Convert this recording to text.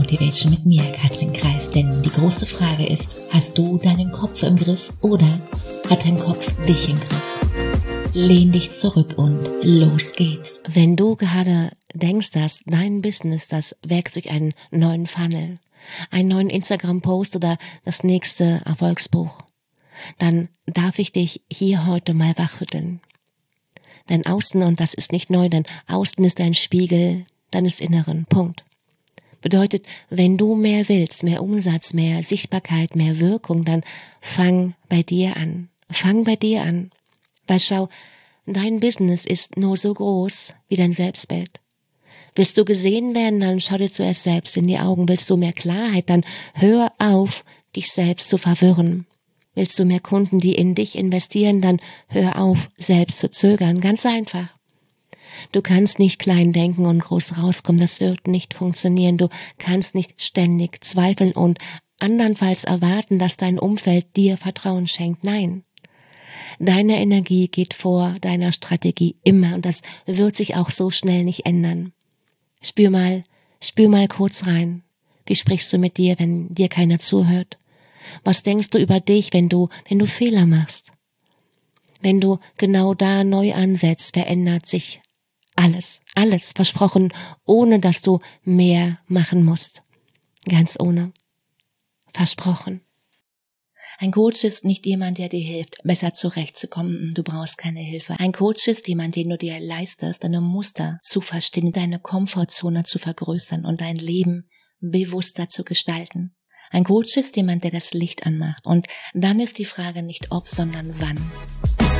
Motivation mit mir, Katrin Kreis. Denn die große Frage ist, hast du deinen Kopf im Griff oder hat dein Kopf dich im Griff? Lehn dich zurück und los geht's. Wenn du gerade denkst, dass dein Business das Werkzeug einen neuen Funnel, einen neuen Instagram-Post oder das nächste Erfolgsbuch, dann darf ich dich hier heute mal wachrütteln. Dein Außen, und das ist nicht neu, dein Außen ist ein Spiegel deines Inneren. Punkt. Bedeutet, wenn du mehr willst, mehr Umsatz, mehr Sichtbarkeit, mehr Wirkung, dann fang bei dir an. Fang bei dir an. Weil schau, dein Business ist nur so groß wie dein Selbstbild. Willst du gesehen werden, dann schau dir zuerst selbst in die Augen. Willst du mehr Klarheit, dann hör auf, dich selbst zu verwirren. Willst du mehr Kunden, die in dich investieren, dann hör auf, selbst zu zögern. Ganz einfach. Du kannst nicht klein denken und groß rauskommen. Das wird nicht funktionieren. Du kannst nicht ständig zweifeln und andernfalls erwarten, dass dein Umfeld dir Vertrauen schenkt. Nein. Deine Energie geht vor deiner Strategie immer und das wird sich auch so schnell nicht ändern. Spür mal kurz rein. Wie sprichst du mit dir, wenn dir keiner zuhört? Was denkst du über dich, wenn du Fehler machst? Wenn du genau da neu ansetzt, verändert sich alles, versprochen, ohne dass du mehr machen musst. Ganz ohne. Versprochen. Ein Coach ist nicht jemand, der dir hilft, besser zurechtzukommen. Du brauchst keine Hilfe. Ein Coach ist jemand, den du dir leistest, deine Muster zu verstehen, deine Komfortzone zu vergrößern und dein Leben bewusster zu gestalten. Ein Coach ist jemand, der das Licht anmacht. Und dann ist die Frage nicht ob, sondern wann.